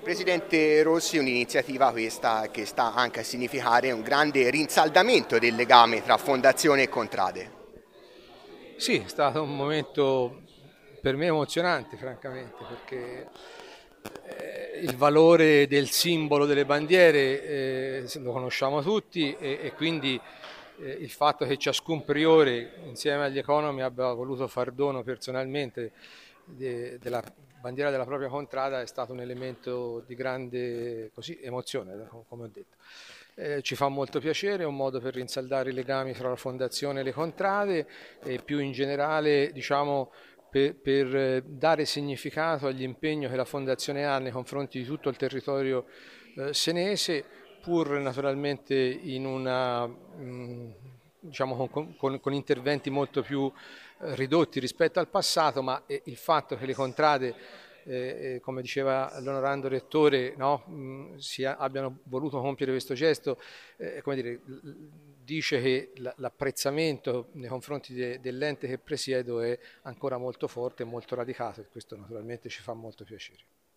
Presidente Rossi, un'iniziativa questa che sta anche a significare un grande rinsaldamento del legame tra Fondazione e Contrade. Sì, è stato un momento per me emozionante, francamente, perché il valore del simbolo delle bandiere lo conosciamo tutti e quindi il fatto che ciascun priore insieme agli economi abbia voluto far dono personalmente della bandiera della propria contrada è stato un elemento di grande emozione, come ho detto. Ci fa molto piacere, è un modo per rinsaldare i legami tra la fondazione e le contrade e più in generale, diciamo, per dare significato all'impegno che la fondazione ha nei confronti di tutto il territorio senese, pur naturalmente in una, diciamo, con interventi molto più ridotti rispetto al passato, ma il fatto che le contrade come diceva l'onorando rettore, no, abbiano voluto compiere questo gesto, come dire, dice che l'apprezzamento nei confronti dell'ente che presiedo è ancora molto forte e molto radicato e questo naturalmente ci fa molto piacere.